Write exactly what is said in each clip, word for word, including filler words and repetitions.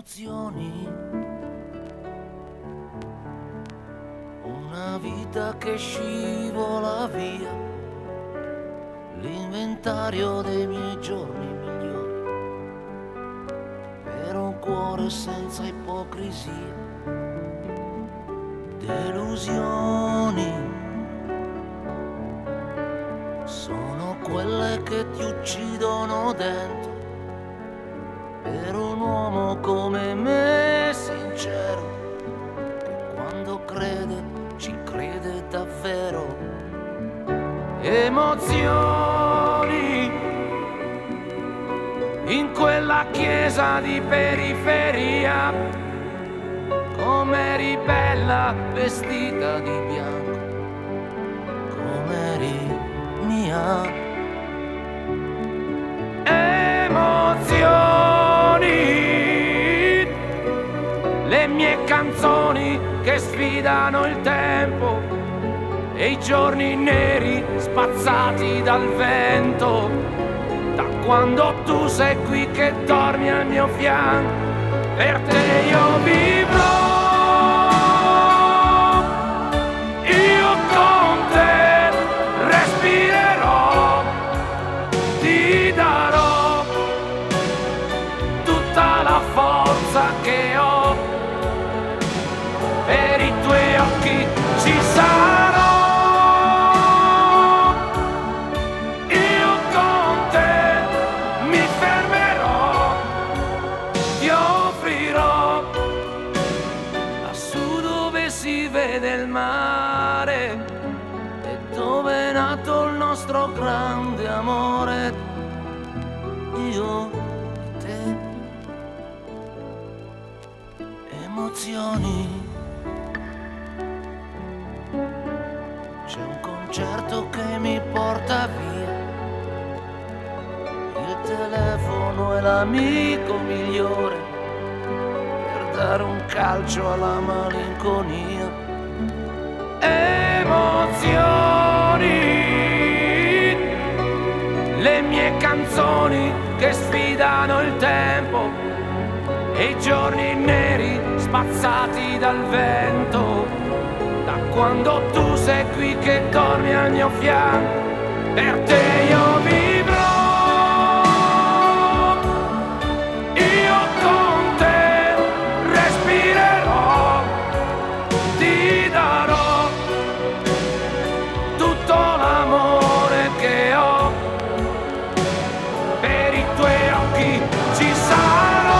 emozioni, una vita che scivola via, l'inventario dei miei giorni migliori, per un cuore senza ipocrisia, delusioni sono quelle che ti uccidono dentro. Per un uomo come me, sincero, che quando crede, ci crede davvero. Emozioni in quella chiesa di periferia, com'eri bella vestita di bianco, com'eri mia. Le mie canzoni che sfidano il tempo e i giorni neri spazzati dal vento. Da quando tu sei qui che dormi al mio fianco, per te io vivrò. Io con te respirerò, ti darò tutta la forza che ho. Per i tuoi occhi ci sarò, io con te mi fermerò, ti offrirò lassù dove si vede il mare e dove è nato il nostro grande amore, io e te. Emozioni. C'è un concerto che mi porta via, il telefono è l'amico migliore per dare un calcio alla malinconia. Emozioni, le mie canzoni che sfidano il tempo e i giorni neri spazzati dal vento. Da quando tu sei qui che dormi al mio fianco, per te io vivrò. Io con te respirerò, ti darò tutto l'amore che ho. Per i tuoi occhi ci sarò.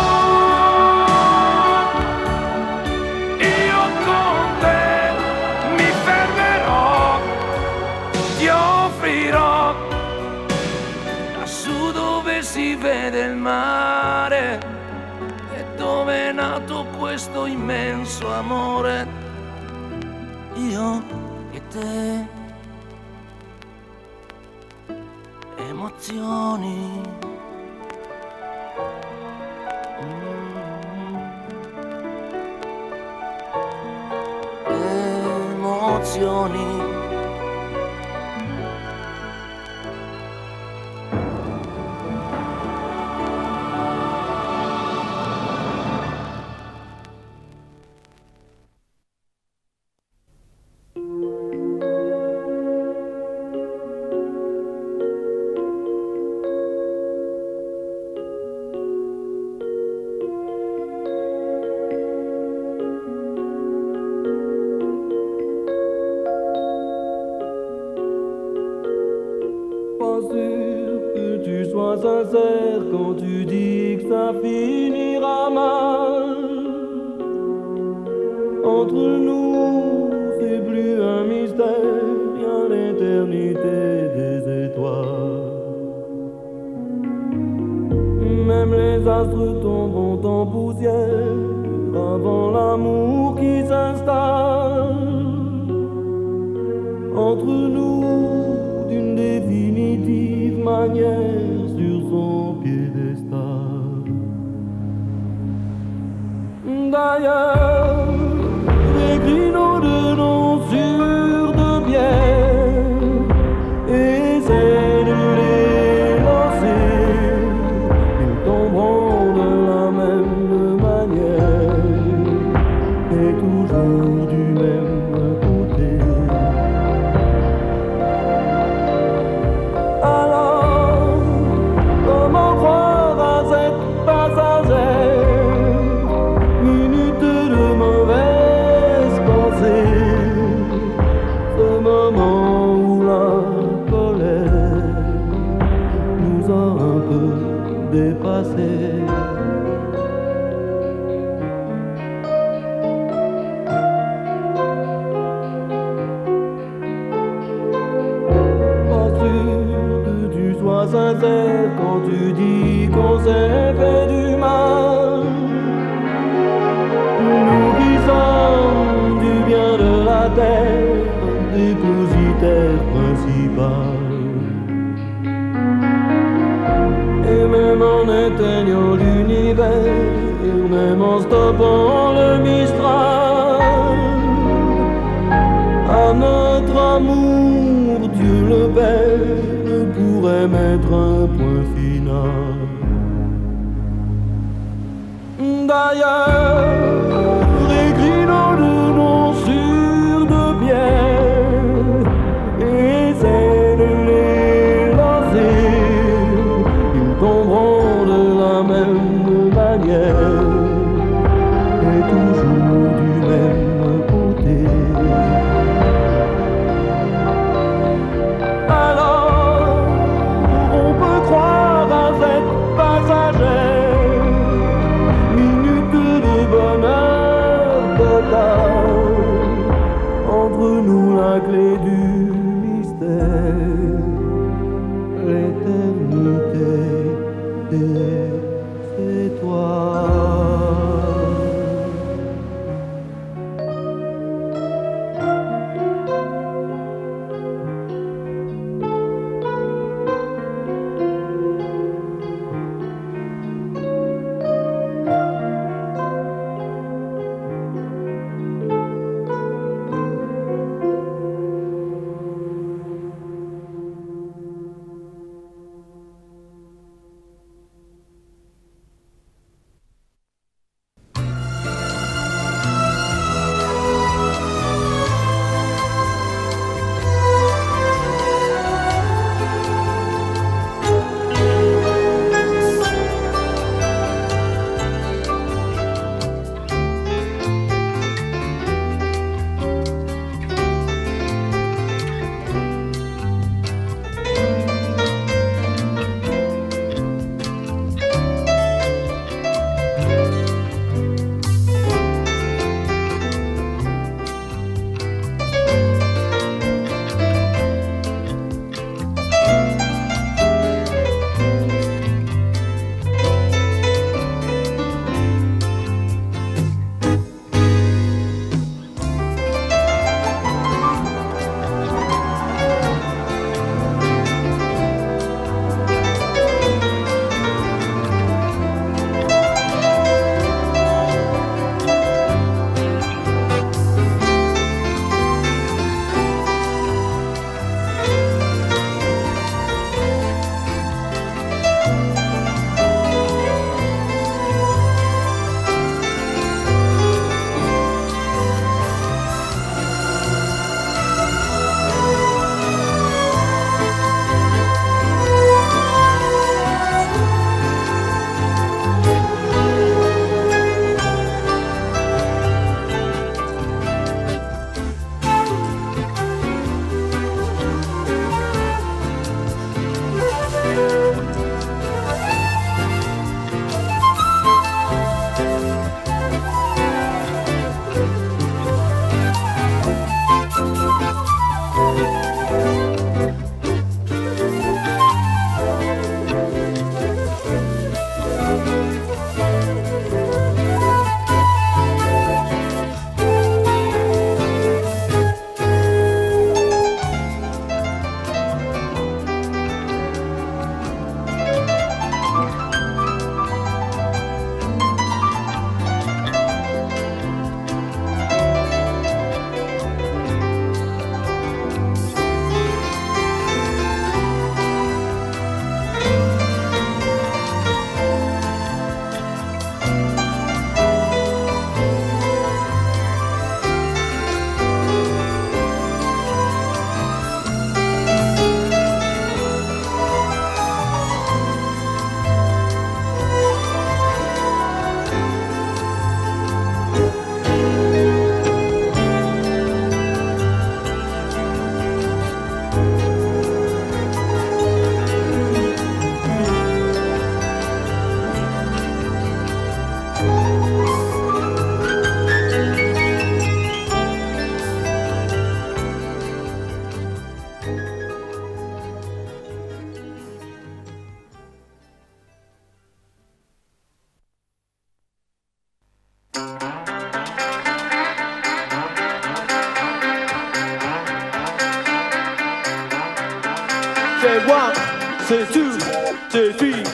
Lassù dove si vede il mare e dove è nato questo immenso amore, io e te. Emozioni, mm. Emozioni. Sincère quand tu dis que ça finira mal. Entre nous, c'est plus un mystère, y'a l'éternité des étoiles. Même les astres tombent en poussière avant l'amour qui s'installe. Entre nous, d'une définitive manière, sur son piédestal. D'ailleurs, j'écris nos deux noms sur de pierre, essaie de les lancer, ils tomberont de la même manière. dépasser. Pas sûr que tu sois sincère quand tu dis qu'on s'est fait du mal. Nous qui sommes du bien de la terre, dépositaire principal. Et même en éteignant l'univers, même en stoppant le Mistral, à notre amour, Dieu le Père ne pourrait mettre un point final. D'ailleurs, écris nos deux noms sur de pierre et essaie de les lancer. Ils tomberont de la même manière et toujours du même côté. Alors, on peut croire à cette passagère minute de bonheur total. one, say two, say three.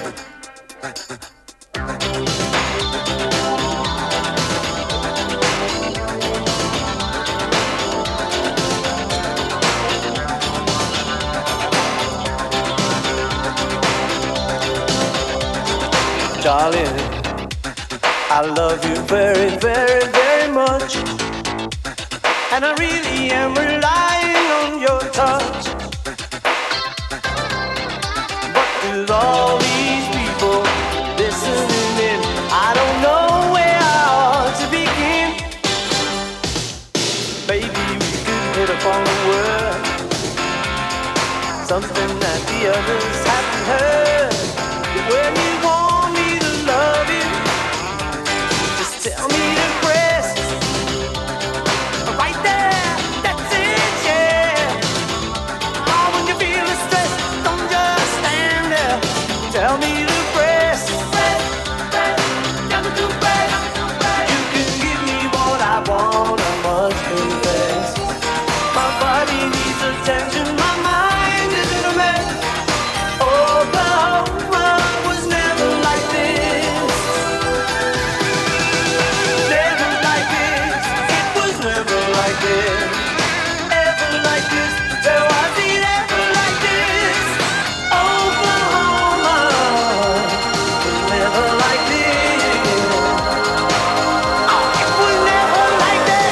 Darling, I love you very, very, very much, and I really am relying on your touch. But with all these people listening in, I don't know where I ought to begin. Baby, we could hit upon a word, something that the others haven't heard. When you want me to love you, just tell me to press right there, that's it, yeah. Oh, when you feel the stress, don't just stand there. Tell me to press, press, press, tell me to press. You can give me what I want, I must confess. My body needs attention, my mind is in a mess. Oh, the whole world was never like this. Never like this. It was never like this. Ever like this. There was it ever like this. Oklahoma was never like this. Oh, it was never like this.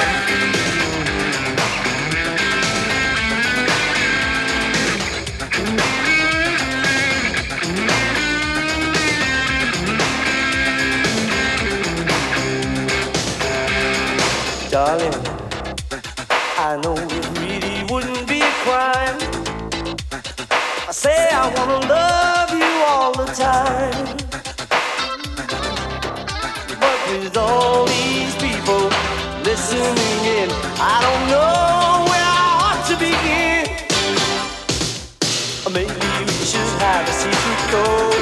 Darling, I know it really wouldn't be a crime. I say I wanna love you all the time. But with all these people listening in, I don't know where I ought to begin. Or maybe we should have a secret code.